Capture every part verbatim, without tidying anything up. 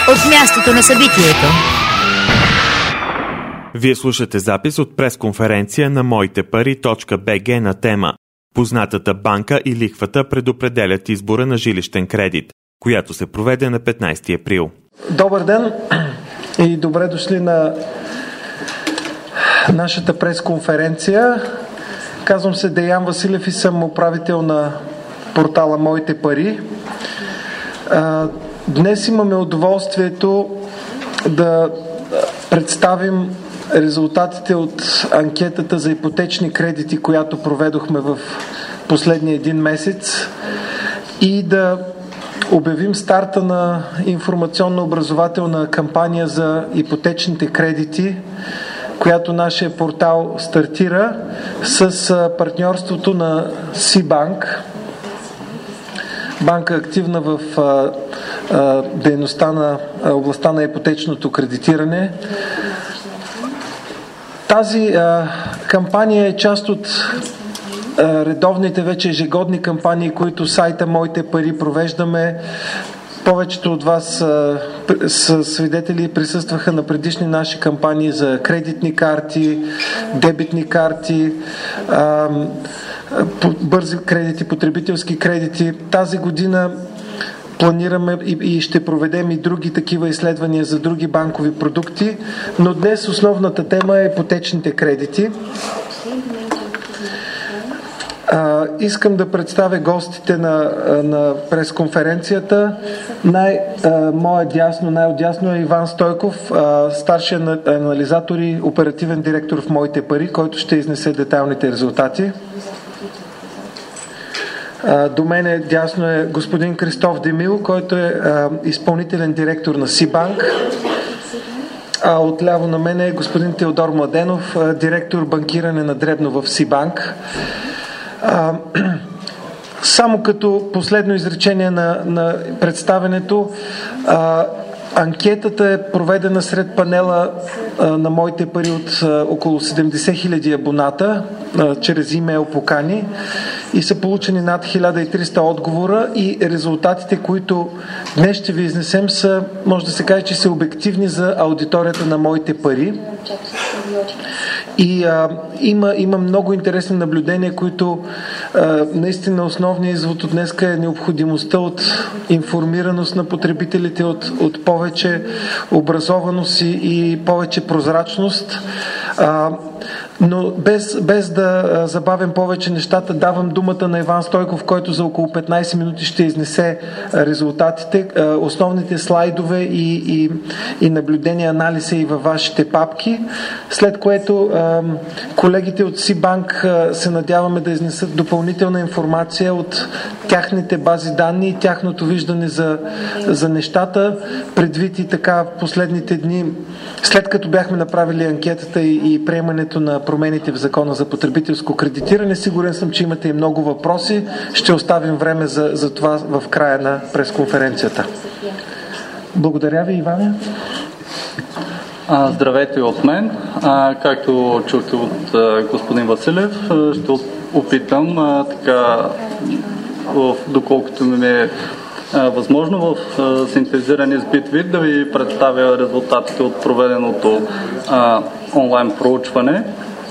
от мястото на събитието. Вие слушате запис от пресконференция на моите пари точка би джи на тема "Познатата банка и лихвата предопределят избора на жилищен кредит", която се проведе на петнайсети април. Добър ден и добре дошли на нашата пресконференция. Казвам се Деян Василев и съм управител на портала Моите пари. Днес имаме удоволствието да представим резултатите от анкетата за ипотечни кредити, която проведохме в последния един месец, и да обявим старта на информационно-образователна кампания за ипотечните кредити, която нашия портал стартира с партньорството на Сибанк, банка активна в а, а, дейността на а, областта на ипотечното кредитиране. Тази а, кампания е част от а, редовните вече ежегодни кампании, които сайта Моите пари провеждаме. Повечето от вас а, са свидетели и присъстваха на предишни наши кампании за кредитни карти, дебитни карти, а, бързи кредити, потребителски кредити. Тази година планираме и ще проведем и други такива изследвания за други банкови продукти, но днес основната тема е ипотечните кредити. А, искам да представя гостите на, на пресконференцията. Най, а, моя дясно, най-отдясно е Иван Стойков, а, старши анализатор и оперативен директор в Моите пари, който ще изнесе детайлните резултати. А, до мене дясно е господин Кристоф Демил, който е а, изпълнителен директор на Сибанк. А отляво на мен е господин Теодор Младенов, а, директор банкиране на дребно в Сибанк. А, само като последно изречение на, на представенето, а, анкетата е проведена сред панела а, на Моите пари от а, около седемдесет хиляди абоната а, чрез имейл покани и са получени над хиляда и триста отговора, и резултатите, които днес ще ви изнесем, са, може да се каже, че са обективни за аудиторията на Моите пари. И а, има, има много интересни наблюдения, които а, наистина основният извод от днеска е необходимостта от информираност на потребителите, от, от повече образованост и, и повече прозрачност. А, но без, без да забавям повече нещата, давам думата на Иван Стойков, който за около петнайсет минути ще изнесе резултатите, основните слайдове и, и, и наблюдения, анализа и във вашите папки, след което колегите от Сибанк се надяваме да изнесат допълнителна информация от тяхните бази данни и тяхното виждане за, за нещата, предвид и така в последните дни, след като бяхме направили анкетата и, и приемането на промените в Закона за потребителско кредитиране. Сигурен съм, че имате и много въпроси. Ще оставим време за, за това в края на пресконференцията. Благодаря ви, Иване. Здравейте от мен. А, както чухте от а, господин Василев, ще опитам а, така, в, доколкото ми е а, възможно, в а, синтезиран избит вид да ви представя резултатите от проведеното а, онлайн проучване.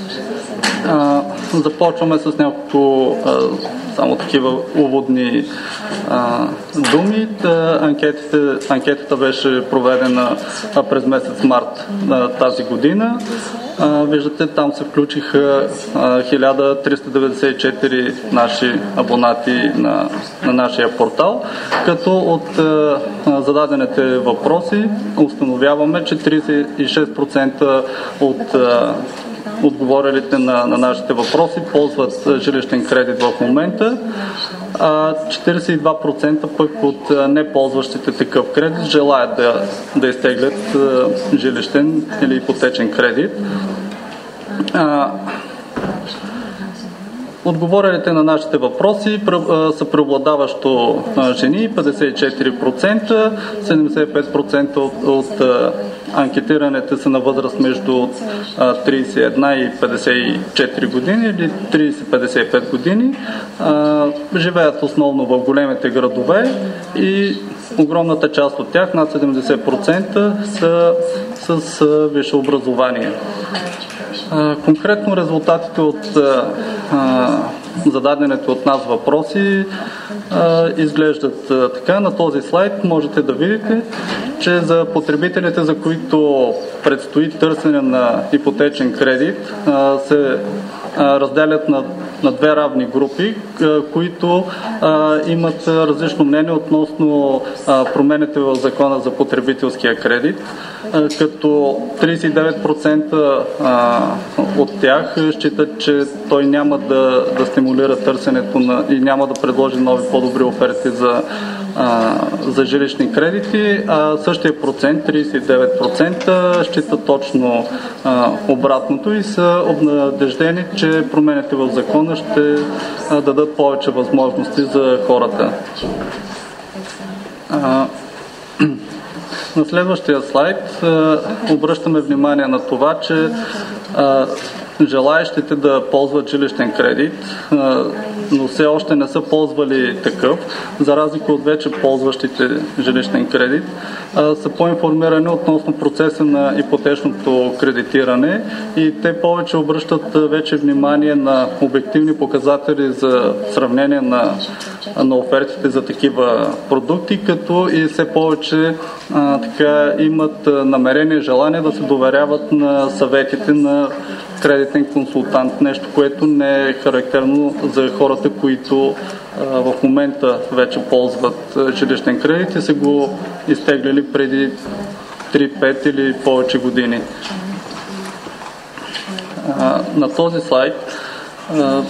А, започваме с няколко а, само такива уводни а, думи. Та, анкетите, анкетата беше проведена а, през месец март а, тази година. А, виждате, там се включиха а, хиляда триста деветдесет и четири наши абонати на, на нашия портал, като от а, зададените въпроси установяваме, че трийсет и шест процента от а, отговорилите на, на нашите въпроси ползват жилищен кредит в момента, а четирийсет и два процента пък от неползващите такъв кредит желаят да, да изтеглят жилищен или ипотечен кредит. А, отговорилите на нашите въпроси са преобладаващо жени, петдесет и четири процента, седемдесет и пет процента от, от анкетираните са на възраст между трийсет и една и петдесет и четири години или трийсет до петдесет и пет години. Живеят основно в големите градове и огромната част от тях, над седемдесет процента, са с висше образование. Конкретно резултатите от зададените от нас въпроси изглеждат така. На този слайд можете да видите, че за потребителите, за които предстои търсене на ипотечен кредит, се разделят на, на две равни групи, които а, имат различно мнение относно а, промените в закона за потребителския кредит, а, като тридесет и девет процента а, от тях считат, че той няма да, да стимулира търсенето на, и няма да предложи нови по-добри оферти за А, за жилищни кредити, а същия процент, тридесет и девет процента, счита точно а, обратното и са обнадеждени, че промените в закона ще а, дадат повече възможности за хората. А, на следващия слайд а, обръщаме внимание на това, че а, желаещите да ползват жилищен кредит, но все още не са ползвали такъв, за разлика от вече ползващите жилищен кредит, са по-информирани относно процеса на ипотечното кредитиране и те повече обръщат вече внимание на обективни показатели за сравнение на, на офертите за такива продукти, като и все повече а, така, имат намерение и желание да се доверяват на съветите на кредитен консултант, нещо, което не е характерно за хората, които а, в момента вече ползват а, жилищен кредит и са го изтеглили преди три-пет или повече години. А, на този слайд а,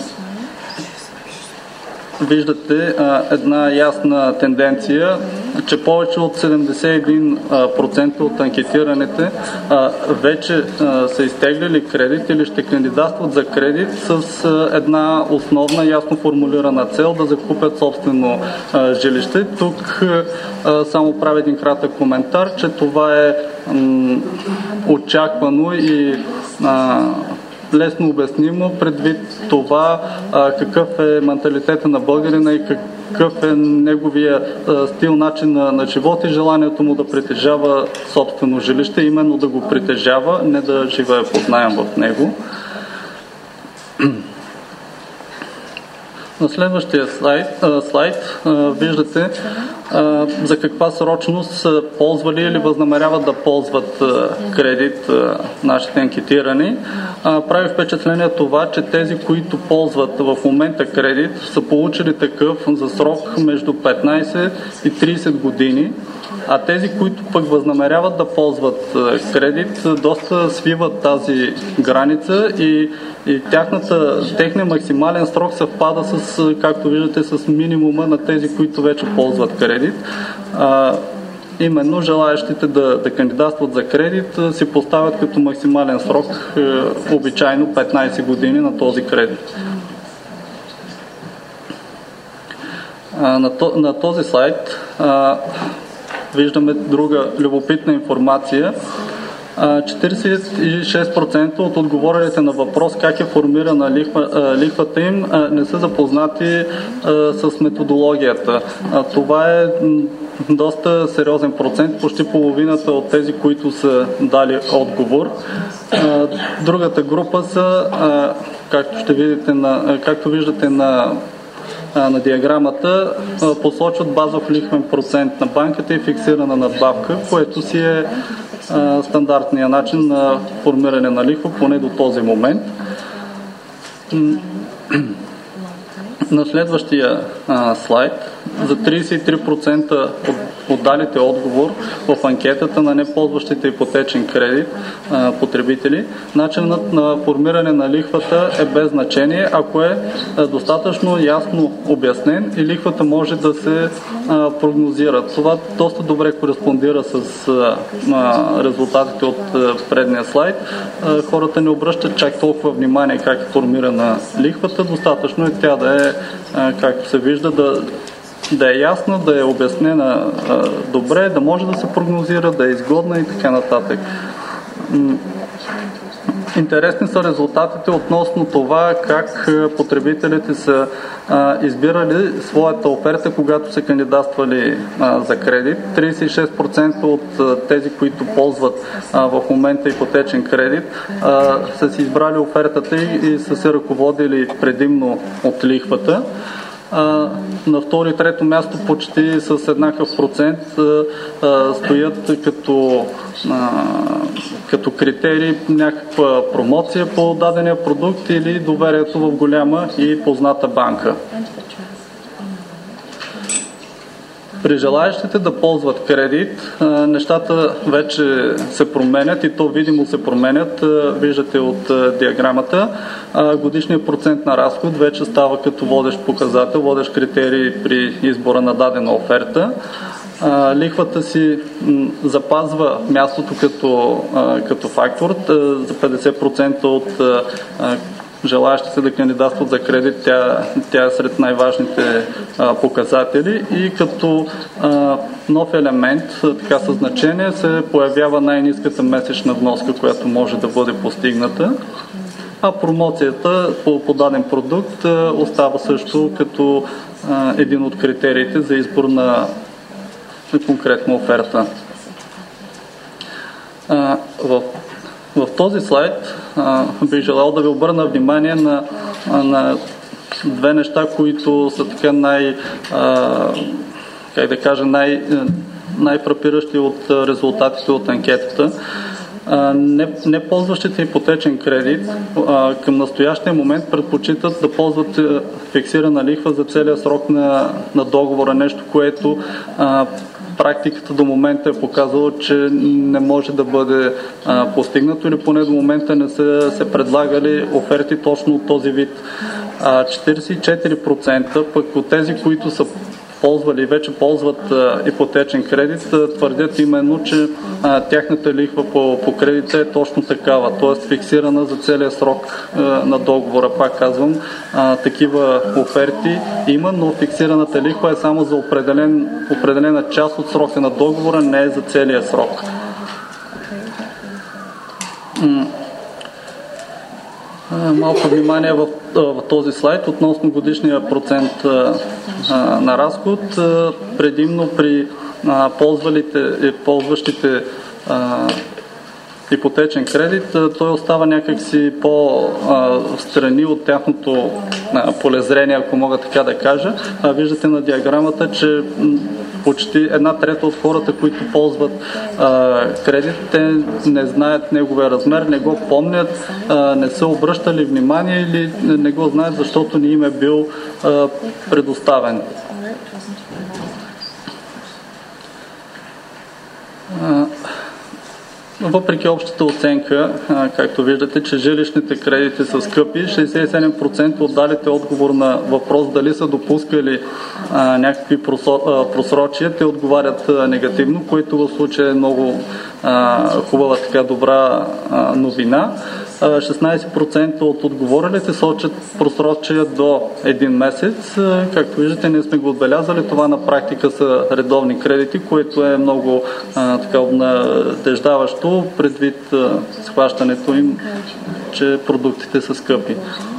виждате а, една ясна тенденция, че повече от седемдесет и един процента от анкетираните а, вече а, са изтеглили кредит или ще кандидатстват за кредит с а, една основна, ясно формулирана цел да закупят собствено а, жилище. Тук а, само правя един кратък коментар, че това е м, очаквано и а, лесно обяснимо предвид това а, какъв е менталитета на българина и какъв е неговия а, стил, начин на, на живот и желанието му да притежава собствено жилище, именно да го притежава, не да живее под наем в него. На следващия слайд, а, слайд а, виждате а, за каква срочност са ползвали или възнамеряват да ползват а, кредит а, нашите анкетирани. А, прави впечатление това, че тези, които ползват в момента кредит, са получили такъв за срок между петнайсет и трийсет години, а тези, които пък възнамеряват да ползват кредит, доста свиват тази граница и, и тяхната, техния максимален срок съвпада с, както виждате, с минимума на тези, които вече ползват кредит. А, именно желаящите да, да кандидатстват за кредит си поставят като максимален срок е, обичайно петнайсет години на този кредит. А, на, то, на този слайд а, виждаме друга любопитна информация. четирийсет и шест процента от отговорилите на въпрос как е формирана лихва, лихвата им не са запознати с методологията. Това е доста сериозен процент, почти половината от тези, които са дали отговор. Другата група са, както ще видите на, както виждате на на диаграмата, посочват базов лихвен процент на банката и фиксирана надбавка, което си е стандартния начин на формиране на лихва, поне до този момент. На следващия а, слайд, за трийсет и три процента от отдалите отговор в анкетата на неползващите ипотечен кредит а, потребители, начинът на формиране на лихвата е без значение, ако е а, достатъчно ясно обяснен и лихвата може да се а, прогнозира. Това доста добре кореспондира с а, а, резултатите от а, предния слайд. А, хората не обръщат чак толкова внимание как е формирана лихвата, достатъчно е тя да е, а, както се вижда, да да е ясна, да е обяснена а, добре, да може да се прогнозира, да е изгодна и така нататък. интересни са резултатите относно това как потребителите са а, избирали своята оферта, когато са кандидатствали а, за кредит. тридесет и шест процента от а, тези, които ползват а, в момента ипотечен кредит, а, са си избрали офертата и, и са се ръководили предимно от лихвата. А, на второ и трето място почти с еднакъв процент а, а, стоят като, а, като критерии някаква промоция по дадения продукт или доверието в голяма и позната банка. При желаящите да ползват кредит, нещата вече се променят и то видимо се променят. Виждате от диаграмата. Годишният процент на разход вече става като водещ показател, водещ критерий при избора на дадена оферта. Лихвата си запазва мястото като, като фактор. За петдесет процента от желаящите да кандидатстват за кредит, тя, тя е сред най-важните а, показатели и като а, нов елемент, така със значение, се появява най-ниската месечна вноска, която може да бъде постигната, а промоцията по подаден продукт а, остава също като а, един от критериите за избор на, на конкретна оферта. А, в В този слайд а, бих желал да ви обърна внимание на, на две неща, които са така най, а, как да кажа, най, най-фрапиращи от резултатите от анкетата. А, не, не ползващите ипотечен кредит а, към настоящия момент предпочитат да ползват фиксирана лихва за целия срок на, на договора, нещо, което а, практиката до момента е показала, че не може да бъде а, постигнато или поне до момента не са се предлагали оферти точно от този вид. А, четиридесет и четири процента пък от тези, които са ползвали и вече ползват а, ипотечен кредит, а, твърдят именно, че а, тяхната лихва по, по кредита е точно такава, т.е. фиксирана за целия срок а, на договора. Пак казвам, а, такива оферти има, но фиксираната лихва е само за определен, определена част от срока на договора, не е за целия срок. Малко внимание в, в този слайд относно годишния процент а, а, на разход. А, предимно при а, ползвалите, ползващите а, ипотечен кредит, а, той остава някакси по-встрани от тяхното а, полезрение, ако мога така да кажа. А, виждате на диаграмата, че почти една трета от хората, които ползват а, кредит, те не знаят неговия размер, не го помнят, а, не са обръщали внимание или не го знаят, защото не им е бил а, предоставен. А, въпреки общата оценка, а, както виждате, че жилищните кредити са скъпи, шейсет и седем процента от далите отговор на въпрос дали са допускали а, някакви просрочия, те отговарят а, негативно, което в случая е много а, хубава, така добра а, новина. шестнадесет процента от отговорилите сочат просрочия до един месец. Както виждате, ние сме го отбелязали. Това на практика са редовни кредити, което е много а, така надеждаващо предвид а, схващането им, че продуктите са скъпи.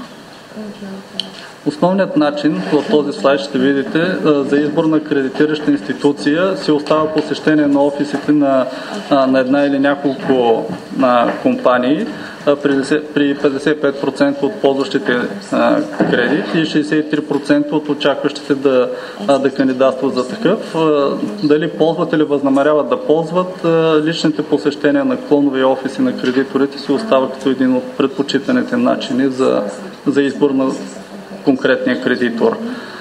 Основният начин в този слайд ще видите за избор на кредитираща институция си остава посещение на офисите на, на една или няколко на компании при петдесет и пет процента от ползващите кредит и шейсет и три процента от очакващите да, да кандидатстват за такъв. Дали ползват или възнамеряват да ползват, личните посещения на клонове и офиси на кредиторите си остава като един от предпочитаните начини за, за избор на конкретния кредитор.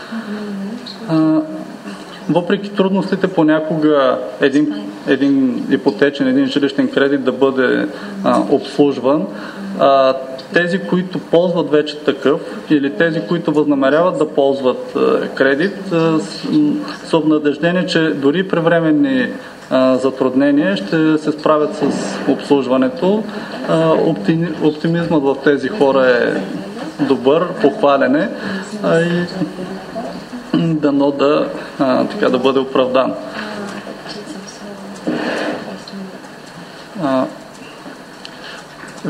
Въпреки трудностите понякога един, един ипотечен, един жилищен кредит да бъде а, обслужван, а, тези, които ползват вече такъв или тези, които възнамеряват да ползват а, кредит, а, са обнадеждени, че дори при временни а, затруднения ще се справят с обслужването. А, оптими, оптимизмът в тези хора е добър, похвалене а, и дано да, а, така, да бъде оправдан. А,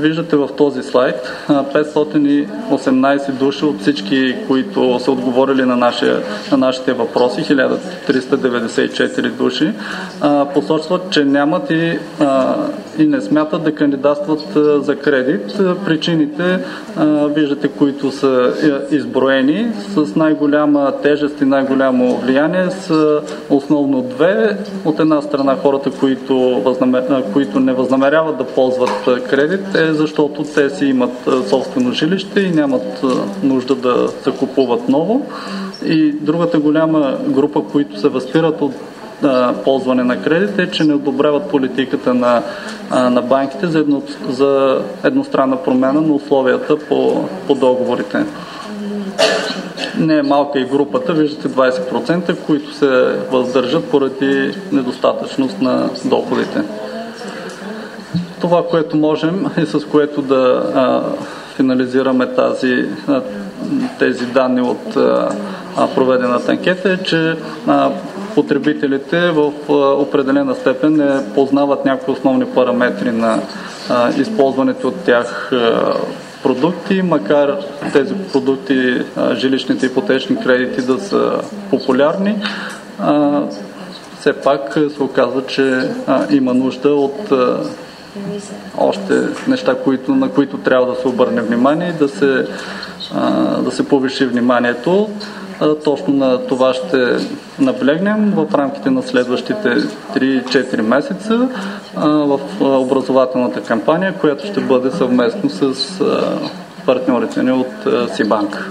виждате в този слайд, петстотин и осемнадесет души от всички, които са отговорили на, нашия, на нашите въпроси, хиляда триста деветдесет и четири души, посочват, че нямат и, и не смятат да кандидатстват за кредит. Причините, виждате, които са изброени, с най-голяма тежест и най-голямо влияние са основно две. От една страна хората, които, възнамер... които не възнамеряват да ползват кредит, е защото те си имат собствено жилище и нямат нужда да се купуват ново. И другата голяма група, които се възпират от а, ползване на кредит, е, че не одобряват политиката на, а, на банките за, едно, за едностранна промяна на условията по, по договорите. Не е малка и групата, виждате двадесет процента, които се въздържат поради недостатъчност на доходите. Това, което можем и с което да а, финализираме тази, а, тези данни от а, проведената анкета е, че а, потребителите в а, определена степен не познават някои основни параметри на а, използването от тях а, продукти, макар тези продукти, а, жилищните ипотечни кредити да са популярни, а, все пак се оказва, че а, има нужда от а, още неща, които, на които трябва да се обърне внимание и да се, а, да се повиши вниманието. А, точно на това ще наблегнем в рамките на следващите три-четири месеца а, в образователната кампания, която ще бъде съвместно с а, партньорите ни от а, Сибанк.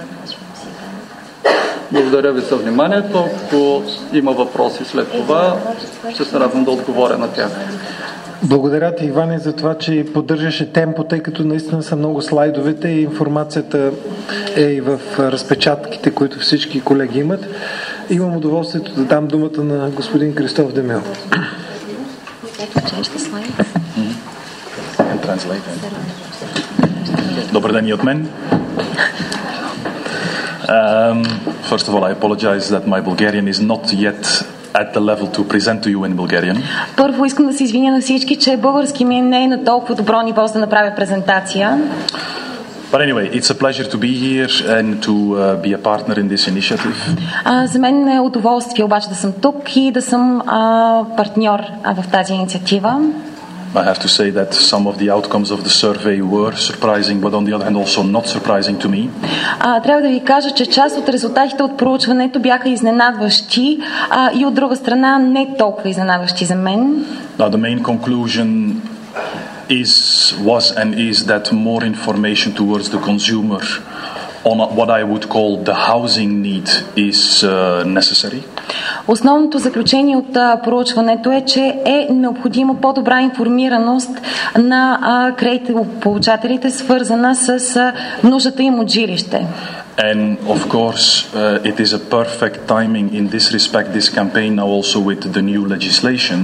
Благодаря ви за вниманието. Ако има въпроси след това, ще се радвам да отговоря на тях. Благодаря ти, Иване, за това, че поддържаше темпо, тъй като наистина са много слайдовете и информацията е и в разпечатките, които всички колеги имат. Имам удоволствието да дам думата на господин Кристоф Демил. Добър ден и от мен. Um, first of all, I apologize that my Bulgarian is not yet at the level to present to you in Bulgarian. Първо искам да се извиня на всички, че български ми не е на толкова добро ниво за да направя презентация. But anyway, it's a pleasure to be here and to uh, be a partner in this initiative. А, за мен е удоволствие обаче да съм тук и да съм а, партньор а, в тази инициатива. I have to say that some of the outcomes of the survey were surprising, but on the other hand also not surprising to me. А, трябва да ви кажа, че част от резултатите от проучването бяха изненадващи а, и от друга страна не толкова изненадващи за мен. Now the main conclusion is, was and is that more information towards the consumer on what I would call the housing need is uh, necessary. Основното заключение от а, проучването е, че е необходима по-добра информираност на а, кредитополучателите, свързана с а, нуждата им от жилище. And of course, uh, it is a perfect timing in this respect, this campaign now also with the new legislation.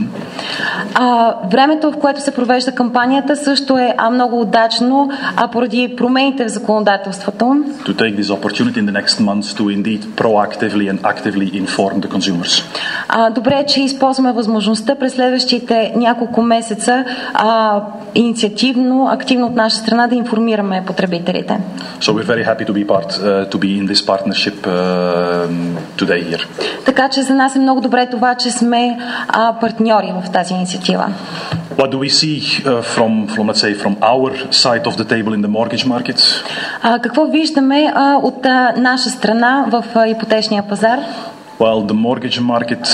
А, времето, в което се провежда кампанията, също е а, много удачно, а поради промените в законодателството. To take this opportunity in the next months to indeed proactively and actively inform the consumers. А, добре е, че използваме възможността през следващите няколко месеца а, инициативно, активно от наша страна да информираме потребителите. So we're very happy to be part uh, to be in this partnership uh, today here. Така че за нас е много добре това, че сме а, партньори в тази инициатива. What do we see uh, from, from, let's say, from our side of the table in the mortgage markets? А, какво виждаме а, от а, наша страна в а, ипотечния пазар? Well, the mortgage market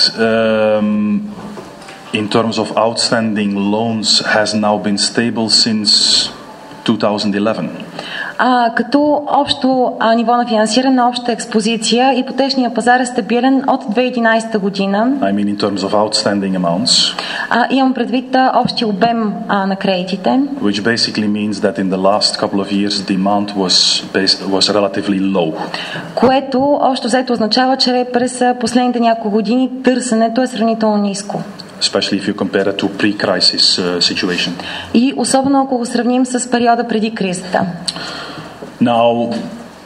um, in terms of outstanding loans has now been stable since twenty eleven. А, като общо а, ниво на финансиране, обща експозиция, ипотечния пазар е стабилен от две хиляди и единадесета година. I mean in terms of outstanding amounts. А, имам предвид общия обем а, на кредитите. Which basically means that in the last couple of years demand was based, was relatively low. Което общо взето означава, че през последните няколко години търсенето е сравнително ниско. Especially if you compare it to pre-crisis uh, situation. И особено ако го сравним с периода преди кризата. Now,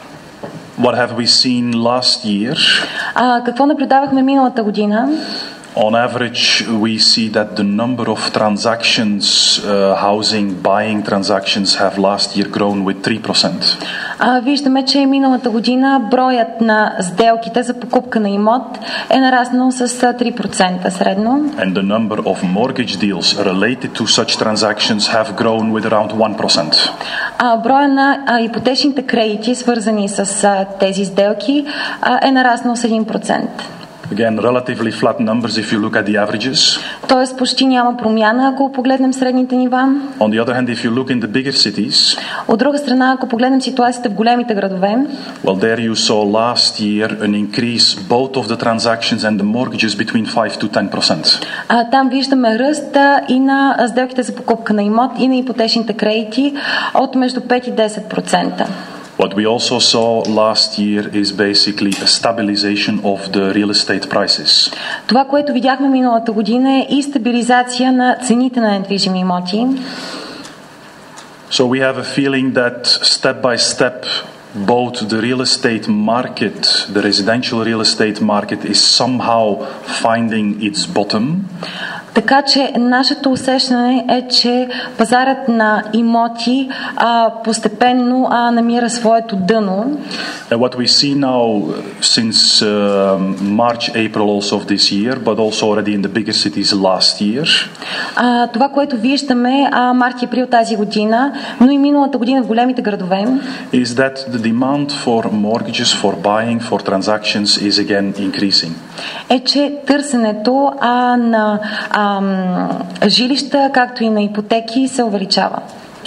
what have we seen last year? А, какво наблюдавахме миналата година? On average, we see that the number of transactions, uh, housing, buying transactions have last year grown with three percent. А, виждаме, че миналата година броят на сделките за покупка на имот е нараснал с три процента средно. And the number of mortgage deals related to such transactions have grown with around one percent. А, броя на а, ипотечните кредити, свързани с а, тези сделки, а, е нараснал с един процент. Again, relatively flat numbers if you look at the averages. Тоест почти няма промяна, ако погледнем средните нива. On the other hand, if you look in the bigger cities, от друга страна, ако погледнем ситуацията в големите градове, well, there you saw last year an increase both of the transactions and the mortgages between five to ten percent. А, там виждаме ръст и на сделките за покупка на имот и на ипотечните кредити от между пет и десет процента. What we also saw last year is basically a stabilization of the real estate prices. Това, което видяхме миналата година, е и стабилизация на цените на недвижими имоти. So we have a feeling that step by step both the real estate market, the residential real estate market is somehow finding its bottom. Така че нашето усещане е, че пазарът на имоти а, постепенно а, намира своето дъно. And what we see now since uh, March, April also of this year, but also already in the bigger cities last year. А, това, което виждаме а, март и април тази година, но и миналата година в големите градове, is that the demand for mortgages, for buying, for transactions is again increasing. Е, че търсенето а, на а, жилища, както и на ипотеки, се увеличава.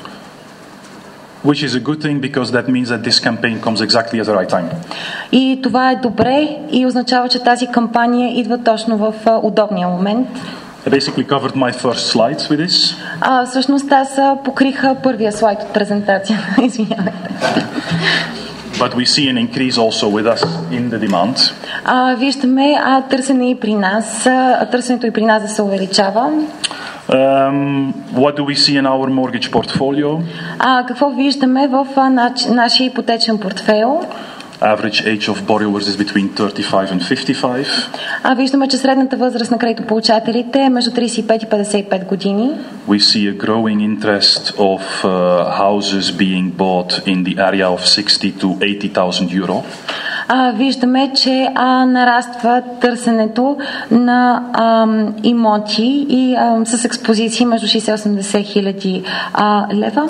Which is a good thing because that means that this campaign comes exactly at the right time. И това е добре и означава, че тази кампания идва точно в удобния момент. I basically covered my first slides with this. А, всъщност аз покриха първия слайд от презентацията. Извинявайте. But we see an increase also with us in the demand. А, виждаме а, търсене и при нас, а, търсенето и при нас да се увеличава. Um, what do we see in our mortgage portfolio? А, какво виждаме в а, нач, нашия ипотечен портфейл? Average age of borrowers is between thirty-five and fifty-five. А, виждаме, че средната възраст на кредитополучателите е между тридесет и пет и петдесет и пет години. We see a growing interest of uh, houses being bought in the area of sixty to eighty thousand euro. А, виждаме, че а, нараства търсенето на а, имоти и а, с експозиции между шейсет и осемдесет хиляди лева.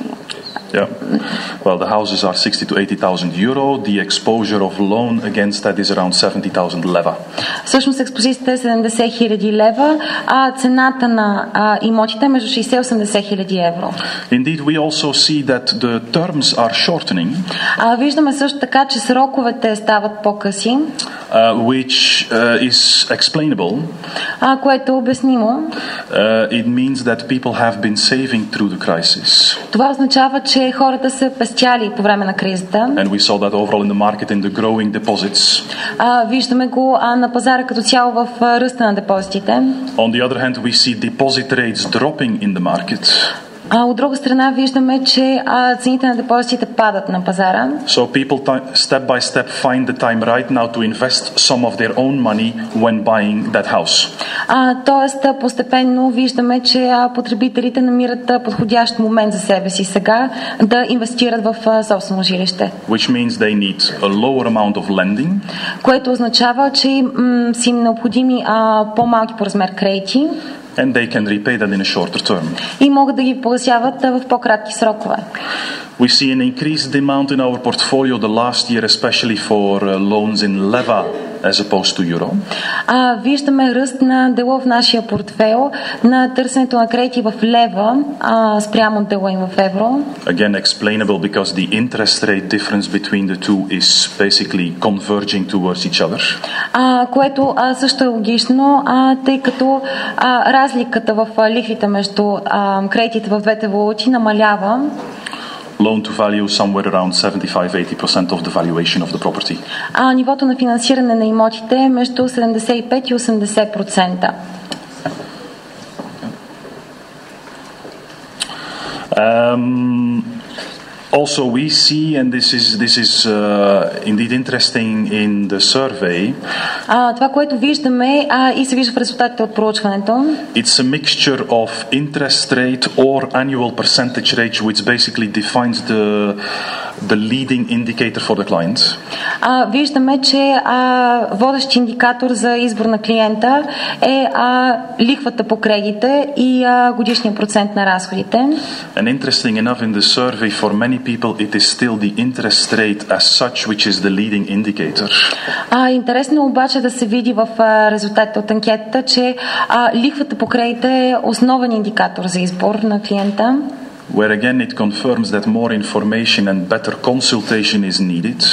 Yeah. Well, the houses are sixty to eighty thousand euro. The exposure of loan against that is around seventy thousand leva. Всъщност експозицията е седемдесет хиляди лева, а цената на а, имотите е между шейсет и осемдесет хиляди евро. Indeed, we also see that the terms are shortening. А, виждаме също така, че сроковете стават по-къси. Uh, which uh, is explainable. А, което е обяснимо. Uh, it means that people have been saving through the crisis. Това означава, че хората са пестяли по време на кризата. And we saw that overall in the market in the growing deposits. А, виждаме го а, на пазара като цяло в а, ръста на депозитите. On the other hand, we see deposit rates dropping in the market. А от друга страна виждаме, че а, цените на депозитите падат на пазара. So people t- step by step find the time right now to invest some of their own money when buying that house. А, тоест постепенно виждаме, че а, потребителите намират а, подходящ момент за себе си сега да инвестират в а, собствено жилище. Which means they need a lower amount of lending. Което означава, че м- са им необходими а, по-малки по размер кредити. And they can repay that in a shorter term. И могат да ги погасяват а, в по-кратки срокове. We see an increased demand in our portfolio the last year, especially for uh, loans in leva as opposed to euro. А, виждаме ръст на дела в нашия портфейл на търсенето на кредити в лева а, спрямо дела им в евро. Again, explainable because the interest rate difference between the two is basically converging towards each other. А, което а, също е логично, а, тъй като а, разликата в а, лихвите между а, кредитите в двете валути намалява. Loan to value somewhere around seventy-five to eighty percent of the valuation of the property. А нивото на финансиране на имотите е между седемдесет и пет и осемдесет процента. Um, Also, we see, and this is this is uh, indeed interesting in the survey. А, това, което виждаме а, и се вижда в резултатите от проучването, it's a mixture of interest rate or annual percentage rate, which basically defines the the leading indicator for the client. А, виждаме, че а, водещ индикатор за избор на клиента е а, лихвата по кредите и а, годишния процент на разходите. And interesting enough, in the survey, for many people, it is still the interest rate as such, which is the leading indicator. А, интересно обаче да се види в а, резултатите от анкетата, че а, лихвата по кредите е основен индикатор за избор на клиента. Where again it confirms that more information and better consultation is needed.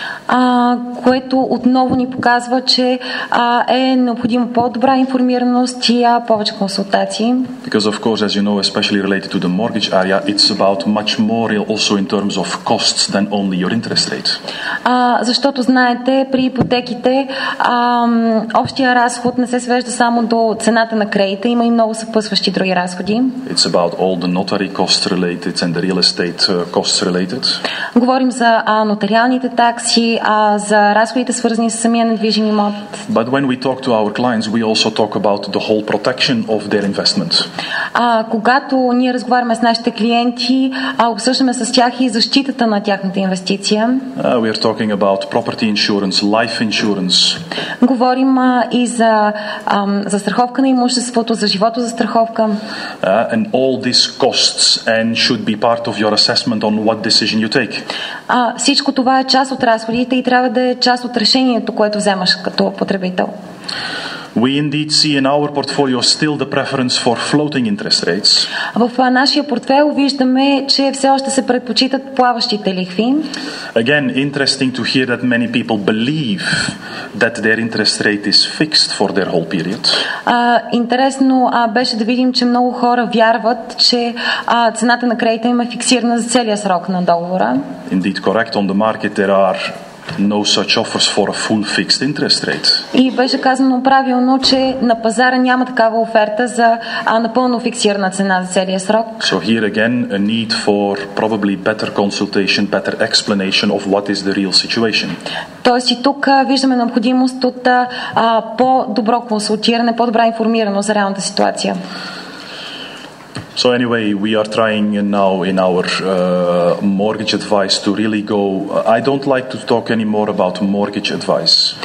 А, което отново ни показва, че а, е необходима по-добра информираност и а, повече консултации. Because of course, as you know, especially related to the mortgage area, it's about much more also in terms of costs than only your interest rate. А, защото знаете, при ипотеките а, общия разход не се свежда само до цената на кредита, има и много съпътстващи други разходи. It's about all the notary costs related and the real estate uh, costs related. Говорим за а, нотариалните такси, а, за разходите свързани с самия недвижим имот. But when we talk to our clients, we also talk about the whole protection of their investment. А, когато ние разговаряме с нашите клиенти, а, обсъждаме с тях и защитата на тяхната инвестиция. Uh, we are talking about property insurance, life insurance. Говорим а, и за а, застраховка на имуществото, за животозастраховка. Uh, and all these costs and should be part of your assessment on what decision you take. А, всичко това е част от разходите и трябва да е част от решението, което вземаш като потребител. We indeed see in our portfolio still the preference for floating interest rates. В нашия портфейл виждаме, че все още се предпочитат плаващите лихви. Again, interesting to hear that many people believe that their interest rate is fixed for their whole period. А, интересно а, беше да видим, че много хора вярват, че а, цената на кредита им е фиксирана за целия срок на договора. Indeed, correct. On the market there are no such offers for a full fixed interest rate. И беше казано правилно, че на пазара няма такава оферта за а, напълно фиксирана цена за целия срок. So here again a need for probably better consultation, better explanation of what is the real situation. Тоест и тук а, виждаме необходимост от а, по-добро консултиране, по-добра информираност за реалната ситуация. So anyway, we are trying now in our uh, mortgage advice to really go. I don't like to talk anymore about mortgage advice.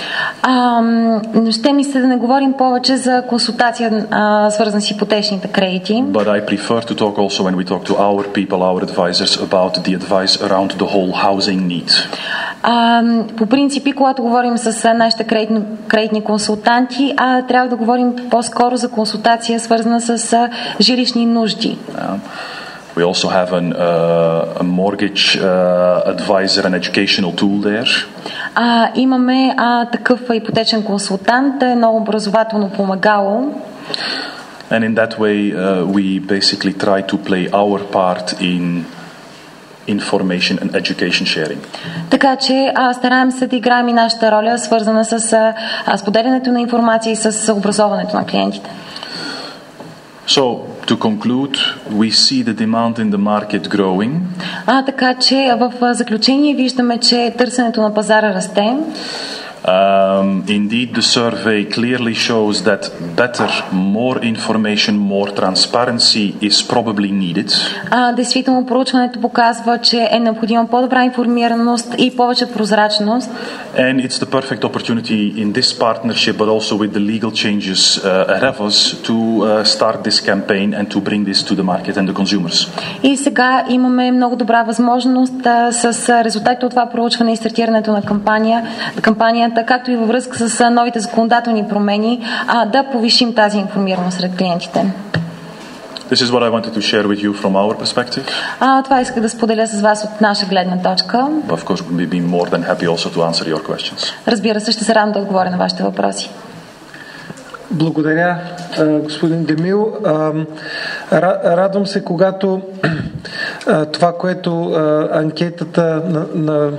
Um, ще ми се да не говорим повече за консултация, а, свързана с ипотечните кредити. But I prefer to talk also when we talk to our people, our advisors, about the advice around the whole housing need. Uh, по принципи, когато говорим с нашите кредитни, кредитни консултанти, а, трябва да говорим по-скоро за консултация, свързана с а, жилищни нужди. Uh, we also have an, uh, a mortgage uh, advisor and educational tool there. Uh, имаме uh, такъв ипотечен консултант, едно образователно помагало. And in that way uh, we basically try to play our part in information and education sharing. Така че а, стараем се да играем и нашата роля, свързана с а, споделянето на информация и с образоването на клиентите. So, to conclude, we see the demand in the market growing. А, така че в заключение виждаме, че търсенето на пазара расте. Um, indeed, the survey clearly shows that better, more information, more transparency is probably needed. А, действително, проучването показва, че е необходима по-добра информираност и повече прозрачност. And it's the perfect opportunity in this partnership, but also with the legal changes uh, ahead of us, to uh, start this campaign and to bring this to the market and the consumers. И сега имаме много добра възможност а, с резултатите от това проучване и стартирането на кампания, кампания както и във връзка с новите законодателни промени, а, да повишим тази информираност сред клиентите. This is what I wanted to share with you from our perspective. А, това исках да споделя с вас от наша гледна точка. But of course, we'll be more than happy also to answer your questions. Разбира се, ще се радвам да отговоря на вашите въпроси. Благодаря, господин Демил. Радвам се, когато това, което анкетата на, на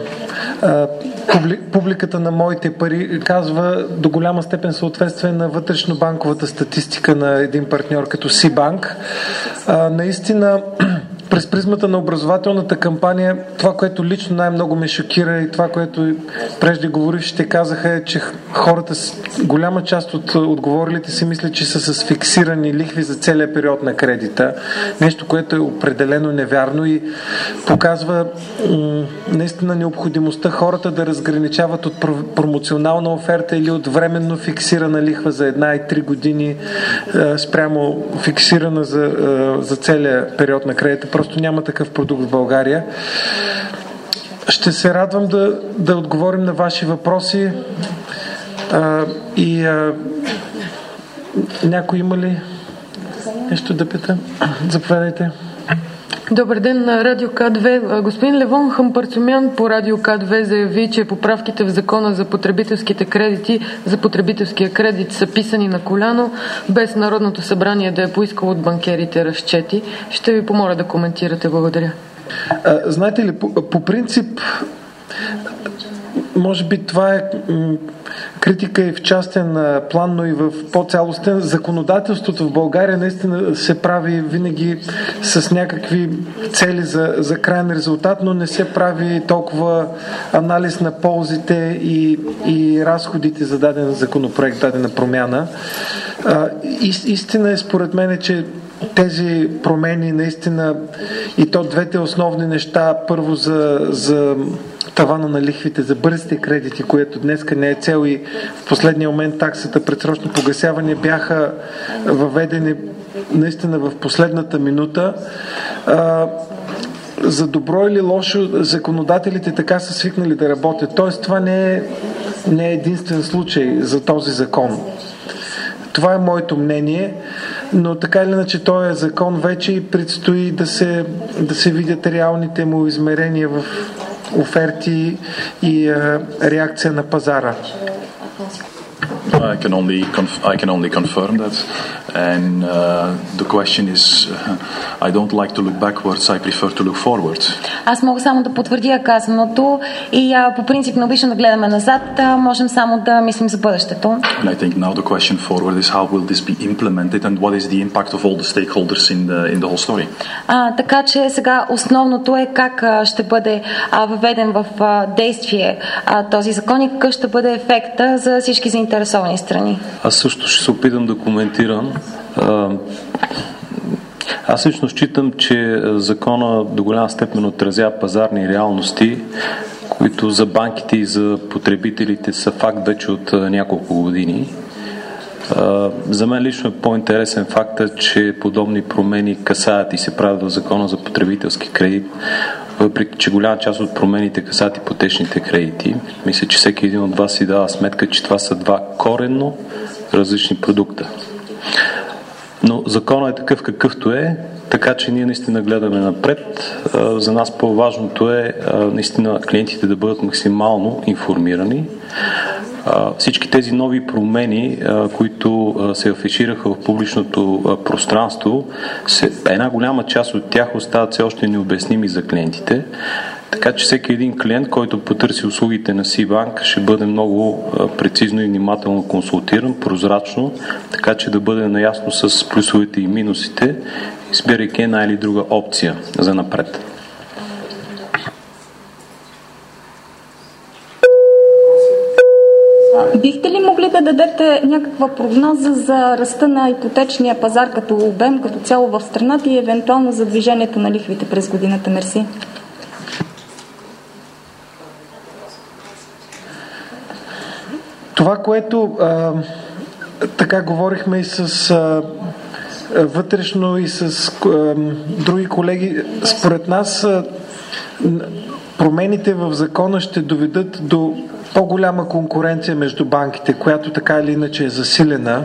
публиката на моите пари казва, до голяма степен съответствие на вътрешно-банковата статистика на един партньор като Сибанк. Наистина през призмата на образователната кампания, това, което лично най-много ме шокира и това, което преждеговорившите казаха, е, че хората, голяма част от отговорилите си мислят, че са с фиксирани лихви за целия период на кредита. Нещо, което е определено невярно и показва м- наистина необходимостта хората да разграничават от промоционална оферта или от временно фиксирана лихва за една и три години е, спрямо фиксирана за, е, за целия период на кредита. Просто няма такъв продукт в България. Ще се радвам да, да отговорим на ваши въпроси а, и а, някой има ли нещо да пита? Заповядайте. Добър ден на Радио К две. Господин Левон Хампарцумян по Радио К две заяви, че поправките в закона за потребителските кредити, за потребителския кредит са писани на коляно, без Народното събрание да е поискало от банкерите разчети. Ще ви помоля да коментирате. Благодаря. А, знаете ли, по, по принцип, може би това е м- критика и в частен план, но и в по-цялостен. Законодателството в България наистина се прави винаги с някакви цели за, за крайен резултат, но не се прави толкова анализ на ползите и, и разходите за даден законопроект, дадена промяна. А, истина е според мен, че тези промени наистина и то двете основни неща, първо за, за тавана на лихвите за бързите кредити, което днеска не е цел и в последния момент таксата предсрочно погасяване бяха въведени наистина в последната минута. А, за добро или лошо законодателите така са свикнали да работят. Тоест това не е, не е единствен случай за този закон. Това е моето мнение, но така или иначе този закон вече и предстои да се, да се видят реалните му измерения в оферти и а, реакция на пазара. I can only conf- I can only confirm that, and uh, the question is, uh, I don't like to look backwards. I prefer to look forward. Аз мога само да потвърдя казаното и а, по принцип не обичам да гледаме назад, а, можем само да мислим за бъдещето. And I think now the question forward is how will this be implemented and what is the impact of all the stakeholders in the in the whole story. А, така че сега основното е как а, ще бъде а, въведен в а, действие а, този закон и какъв ще бъде ефекта за всички заинтересовани страни. Аз също ще се опитам да коментирам. Аз лично считам, че закона до голяма степен отразява пазарни реалности, които за банките и за потребителите са факт вече от няколко години. За мен лично е по-интересен фактът, че подобни промени касаят и се правят в закона за потребителски кредит, въпреки че голяма част от промените касаят ипотечните кредити. Мисля, че всеки един от вас си дава сметка, че това са два коренно различни продукта. Но законът е такъв какъвто е, така че ние наистина гледаме напред. За нас по-важното е наистина клиентите да бъдат максимално информирани. Всички тези нови промени, които се афишираха в публичното пространство, една голяма част от тях остават все още необясними за клиентите. Така че всеки един клиент, който потърси услугите на Сибанк, ще бъде много прецизно и внимателно консултиран, прозрачно, така че да бъде наясно с плюсовете и минусите, избирайки една или друга опция за напред. Бихте ли могли да дадете някаква прогноза за ръста на ипотечния пазар като обем, като цяло в страната и евентуално за движението на лихвите през годината? Мерси. Това, което а, така говорихме и с а, вътрешно и с а, други колеги, според нас а, промените в закона ще доведат до по-голяма конкуренция между банките, която така или иначе е засилена.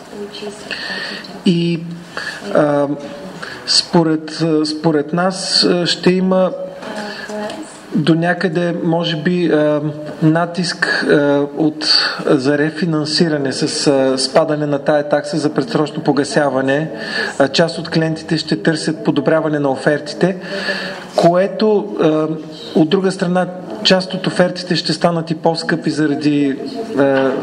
И а, според, според нас ще има до някъде, може би, натиск от, за рефинансиране с спадане на тая такса за предсрочно погасяване. Част от клиентите ще търсят подобряване на офертите, което от друга страна част от офертите ще станат и по-скъпи заради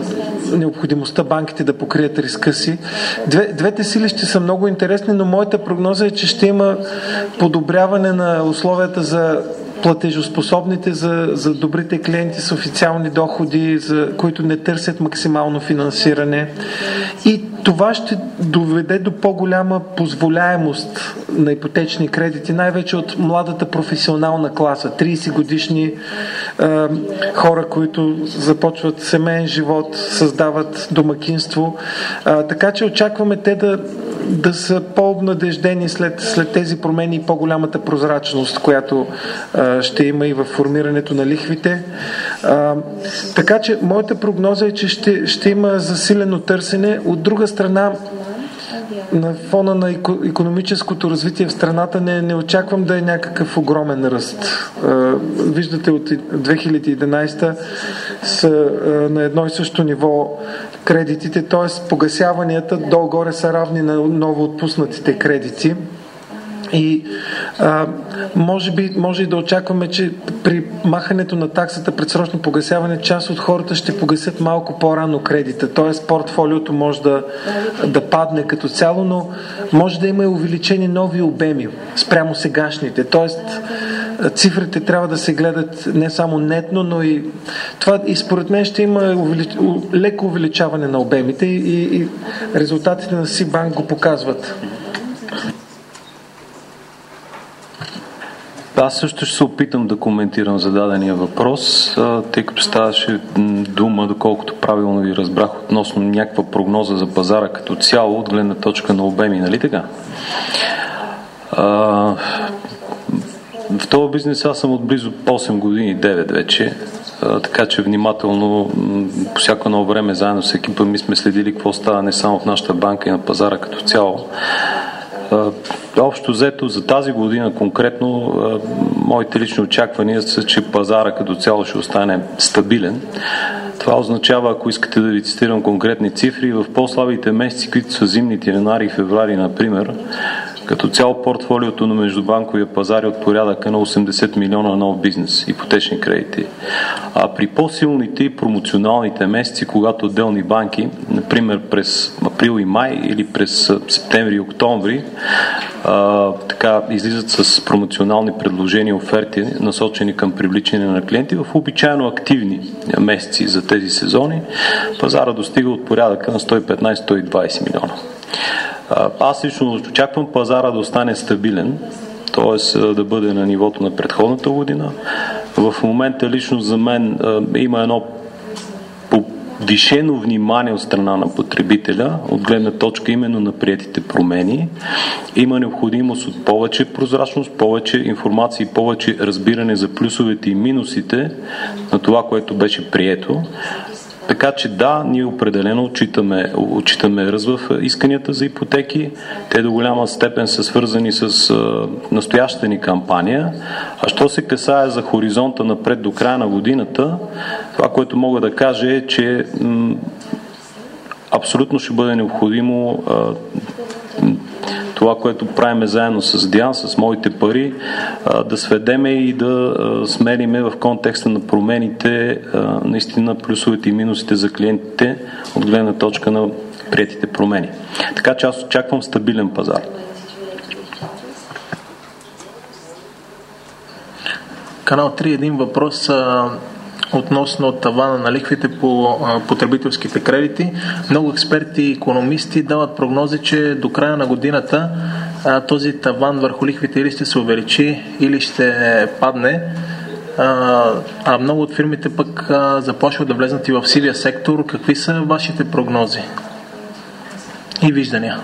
необходимостта банките да покрият риска си. Две, двете сили ще са много интересни, но моята прогноза е, че ще има подобряване на условията за платежоспособните, за, за добрите клиенти с официални доходи, за които не търсят максимално финансиране. И това ще доведе до по-голяма позволяемост на ипотечни кредити, най-вече от младата професионална класа, трийсет годишни е, хора, които започват семейен живот, създават домакинство. Е, така че очакваме те да, да са по-обнадеждени след, след тези промени и по-голямата прозрачност, която е, ще има и в формирането на лихвите. А, така че моята прогноза е, че ще, ще има засилено търсене. От друга страна, на фона на икономическото развитие в страната не, не очаквам да е някакъв огромен ръст. А, виждате, от две хиляди и единадесета са а, на едно и също ниво кредитите, т.е. погасяванията долу-горе са равни на ново отпуснатите кредити. И а, може би може и да очакваме, че при махането на таксата предсрочно погасяване част от хората ще погасят малко по-рано кредита, т.е. портфолиото може да, да падне като цяло, но може да има и увеличени нови обеми спрямо сегашните, т.е. цифрите трябва да се гледат не само нетно, но и това и според мен ще има увелич... леко увеличаване на обемите и, и резултатите на Сибанк го показват. Аз също ще се опитам да коментирам зададения въпрос, тъй като ставаше дума, доколкото правилно ви разбрах, относно някаква прогноза за пазара като цяло от гледна точка на обеми, нали така? А, в този бизнес аз съм от близо осем години, девет вече, а, така че внимателно по всяко едно време заедно с екипа ми сме следили какво става не само в нашата банка и на пазара като цяло. Общо взето за тази година конкретно моите лични очаквания са, че пазара като цяло ще остане стабилен. Това означава, ако искате да ви цитирам конкретни цифри, в по-слабите месеци, които са зимните, януари и февруари, например, като цяло портфолиото на междубанковия пазар е от порядъка на осемдесет милиона нов бизнес, ипотечни кредити. А при по-силните и промоционалните месеци, когато отделни банки, например през април и май или през септември и октомври, а, така излизат с промоционални предложения и оферти, насочени към привличане на клиенти в обичайно активни месеци за тези сезони, пазара достига от порядъка на сто и петнадесет до сто и двадесет милиона. Аз лично очаквам пазара да остане стабилен, т.е. да бъде на нивото на предходната година. В момента лично за мен има едно повишено внимание от страна на потребителя, от гледна точка именно на приетите промени. Има необходимост от повече прозрачност, повече информация и повече разбиране за плюсовете и минусите на това, което беше прието. Така че да, ние определено отчитаме, отчитаме ръст в исканията за ипотеки. Те до голяма степен са свързани с а, настоящата ни кампания. А що се касае за хоризонта напред до края на годината, това, което мога да кажа е, че м- абсолютно ще бъде необходимо а, това, което правиме заедно с Диан, с моите пари, да сведеме и да смериме в контекста на промените наистина плюсовете и минусите за клиентите от гледна точка на приетите промени. Така че аз очаквам стабилен пазар. Канал три, един въпрос относно тавана на лихвите по потребителските кредити. Много експерти и икономисти дават прогнози, че до края на годината този таван върху лихвите или ще се увеличи, или ще падне. А много от фирмите пък започват да влезнат и в сивия сектор. Какви са вашите прогнози и виждания?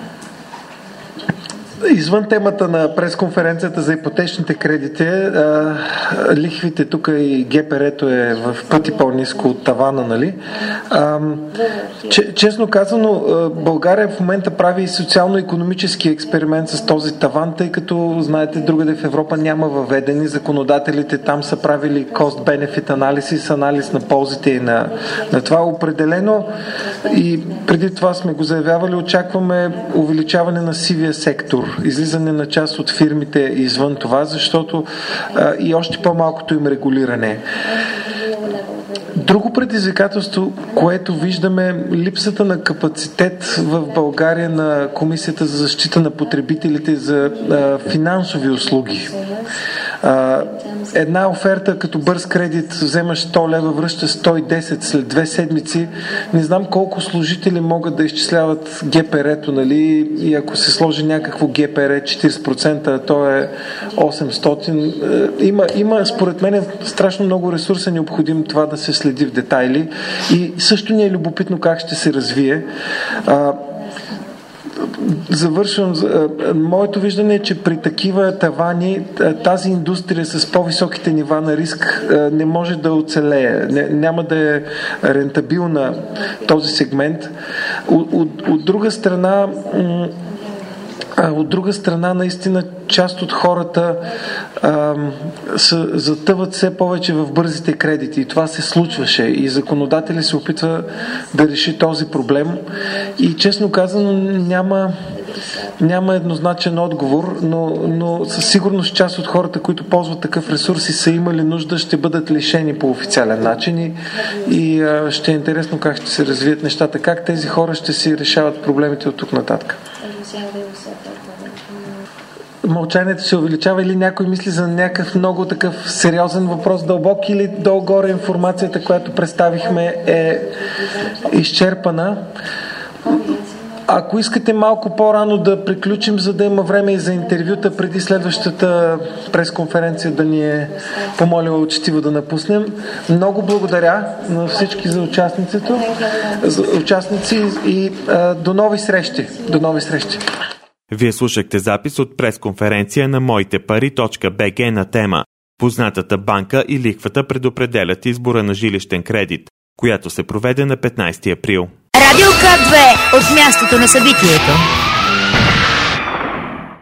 Извън темата на пресконференцията за ипотечните кредити, а, лихвите тук и ГПР-то е в пъти по-ниско от тавана, нали? А, че, честно казано, България в момента прави социално-икономически експеримент с този таван, тъй като, знаете, другаде в Европа няма въведени. Законодателите там са правили cost-benefit анализ, анализ на ползите и на, на това определено. И преди това сме го заявявали, очакваме увеличаване на сивия сектор, излизане на част от фирмите извън това, защото а, и още по-малкото им регулиране. Друго предизвикателство, което виждаме, липсата на капацитет в България на Комисията за защита на потребителите за а, финансови услуги. А, една оферта като бърз кредит, вземаш сто лева, връщаш сто и десет след две седмици. Не знам колко служители могат да изчисляват ГПР-то, нали? И ако се сложи някакво ГПР четирийсет процента, то е осемстотин. Има, има според мен страшно много ресурса необходим това да се следи в детайли. И също ни е любопитно как ще се развие. А, Завършвам. Моето виждане е, че при такива тавани тази индустрия с по-високите нива на риск не може да оцелее. Няма да е рентабилна този сегмент. От, от, от друга страна От друга страна, наистина, част от хората а, са, затъват все повече в бързите кредити. И това се случваше. И законодатели се опитва да реши този проблем. И честно казано, няма, няма еднозначен отговор, но, но със сигурност част от хората, които ползват такъв ресурс и са имали нужда, ще бъдат лишени по официален начин. И, и а, ще е интересно как ще се развият нещата, как тези хора ще си решават проблемите от тук нататък. Мълчанието се увеличава или някой мисли за някакъв много такъв сериозен въпрос, дълбок, или долу-горе информацията, която представихме, е изчерпана. Ако искате малко по-рано да приключим, за да има време и за интервюта преди следващата пресконференция да ни е помолила учтиво да напуснем. Много благодаря на всички за участниците, за участници и а, до нови срещи. До нови срещи. Вие слушахте запис от пресконференция на моите пари точка би джи на тема "Познатата банка и лихвата предопределят избора на жилищен кредит", която се проведе на петнайсети април. Радио К две от мястото на събитието.